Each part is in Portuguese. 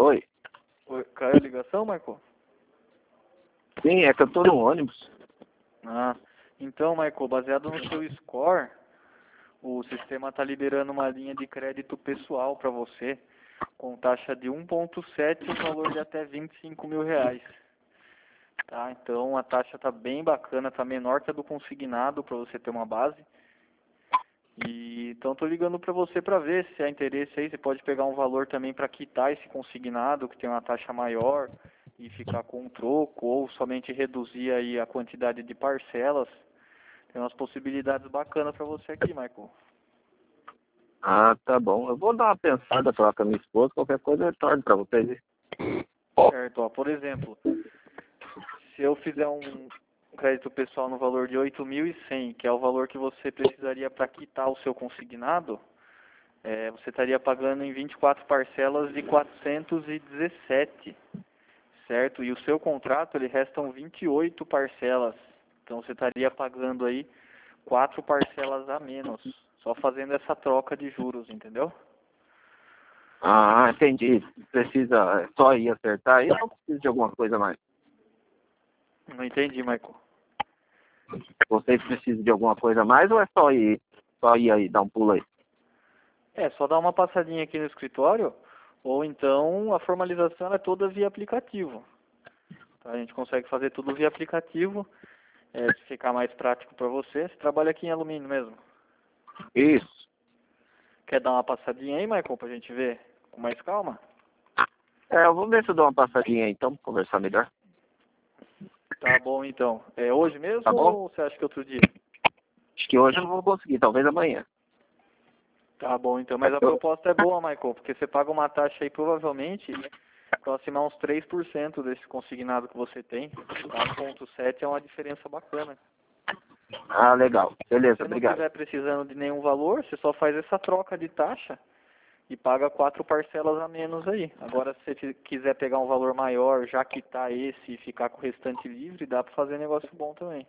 Oi. Oi, caiu a ligação, Michael? Sim, é que eu tô no ônibus. Ah, então, Michael, baseado no seu score, o sistema está liberando uma linha de crédito pessoal para você, com taxa de 1,7 e um valor de até R$ 25.000. Tá? Então a taxa está bem bacana, está menor que a do consignado para você ter uma base. E então estou ligando para você para ver se há interesse aí, você pode pegar um valor também para quitar esse consignado que tem uma taxa maior e ficar com um troco, ou somente reduzir aí a quantidade de parcelas. Tem umas possibilidades bacanas para você aqui, Michael. Ah, tá bom. Eu vou dar uma pensada, falar com a minha esposa, qualquer coisa eu retorno pra vocês. Certo, ó, por exemplo, se eu fizer um crédito pessoal no valor de 8.100, que é o valor que você precisaria para quitar o seu consignado, você estaria pagando em 24 parcelas de 417, certo? E o seu contrato, ele restam 28 parcelas. Então você estaria pagando aí 4 parcelas a menos, só fazendo essa troca de juros, entendeu? Ah, entendi. Precisa só ir acertar. Eu não preciso de alguma coisa mais. Não entendi, Michael. Vocês precisam de alguma coisa mais ou é só ir aí, dar um pulo aí? Só dar uma passadinha aqui no escritório, ou então a formalização ela é toda via aplicativo. Tá? A gente consegue fazer tudo via aplicativo, se ficar mais prático para você. Você trabalha aqui em alumínio mesmo. Isso. Quer dar uma passadinha aí, Michael, pra gente ver com mais calma? Eu vou ver se eu dou uma passadinha aí, então, pra conversar melhor. Tá bom, então. É hoje mesmo Tá bom? ou você acha que é outro dia? Acho que hoje eu não vou conseguir, talvez amanhã. Tá bom, então. Mas a proposta é boa, Michael, porque você paga uma taxa aí provavelmente próxima a uns 3% desse consignado que você tem. 1,7 é uma diferença bacana. Ah, legal. Beleza, Se você não obrigado. estiver precisando de nenhum valor, você só faz essa troca de taxa e paga 4 parcelas a menos aí. Agora, se você quiser pegar um valor maior, já quitar esse e ficar com o restante livre, dá para fazer negócio bom também.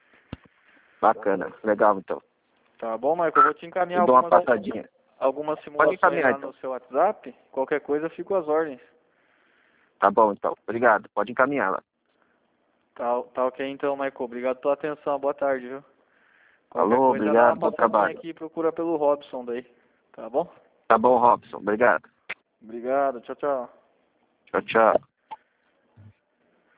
Bacana. Legal, então. Tá bom, Michael? Eu vou te encaminhar Eu dou uma passadinha. algumas Pode simulações encaminhar, lá então. no seu WhatsApp. Qualquer coisa, eu fico às ordens. Tá bom, então. Obrigado. Pode encaminhar lá. Tá ok, então, Michael. Obrigado pela atenção. Boa tarde, viu? Qualquer Alô, coisa, dá obrigado. uma Bom passadinha trabalho. aqui e procura pelo Robson daí. Tá bom? Tá bom, Robson. Obrigado. Obrigado. Tchau, tchau. Tchau, tchau.